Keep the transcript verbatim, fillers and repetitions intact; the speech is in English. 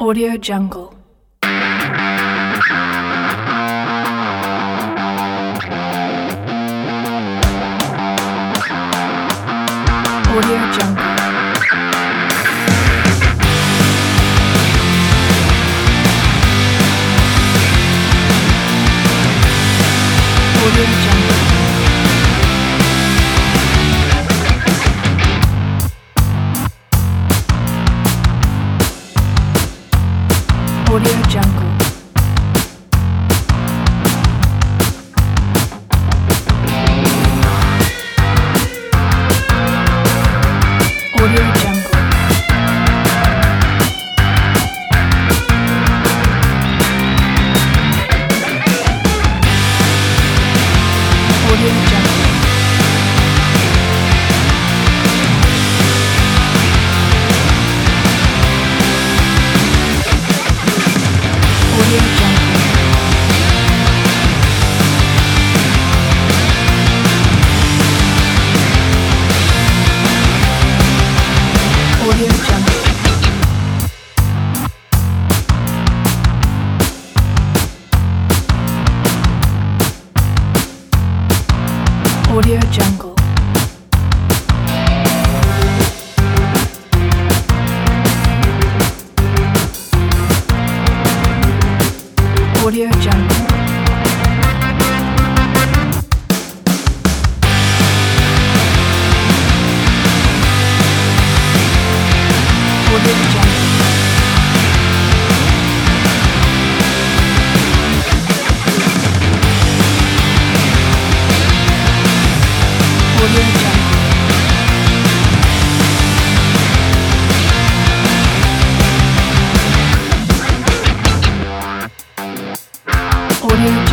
Audio Jungle. Audio Jungle. Audio Jungle. Audio Jungle. Audio Jungle. Audio Jungle. Audio Jungle. Audio Jungle. Audio Jungle. Audio Jungle. Audio Jungle. Audio Jungle. Audio